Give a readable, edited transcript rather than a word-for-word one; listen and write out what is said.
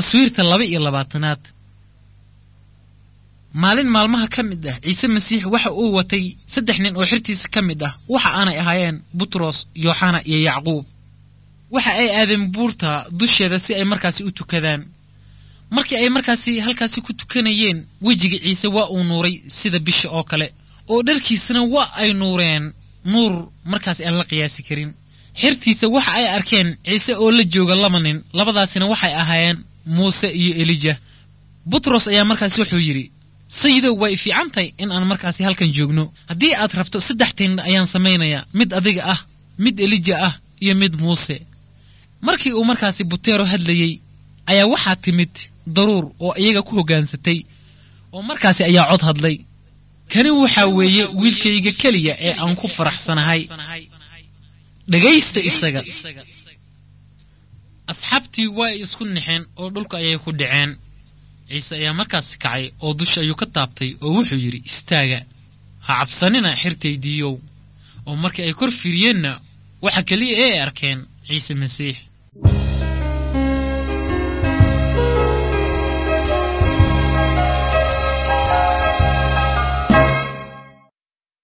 taswiirta 22aad maalin maalmaha kamid ah ciise masiix waxa uu watay 3 nin oo xirtiisa kamid ah waxa aanay ahaayeen Butros, Yohana iyo Yacquub. waxa ay aadeen buurta dusheeda si ay markaasi u tukadaan. markii ay markaasi halkaasi ku tukanayeen wajiga ciise waa uu nuuray sida bisha oo kale oo dharkiisana waa ay nuureen nuur markaasi aan la qiyaasi karin. xirtiisa waxa ay arkeen ciise oo la jooga 2 nin, labadaasina waxay ahaayeen Muuse iyo Elijah. Butros ayaa markaasi wuxuu yiri, sayyidow way fiicantay in aan markaasi halkan joogno. haddii aad rabto 3 tin ayaan sameeynaya, mid adiga ah, mid Elijah ah iyo mid Muuse. markii uu markaasi Butero hadlayay ayaa waxa timid daruur oo iyaga ku hogaansatay oo markaasi ayaa cod hadlay, kani waxa weeye wiilkayga kaliya ee aan ku faraxsanahay, dhagaysta isaga. asxaabtii way isku nixeen oo dhulka ayay ku dhaceen. ciise ayaa markaasi kacay oo dusha ayuu ka taabtay oo wuxuu yiri, istaaga, ha cabsanina xirtaydiiyow. oo markii ay kor fiiriyeenna waxa kaliya ay arkeen ciise masiix.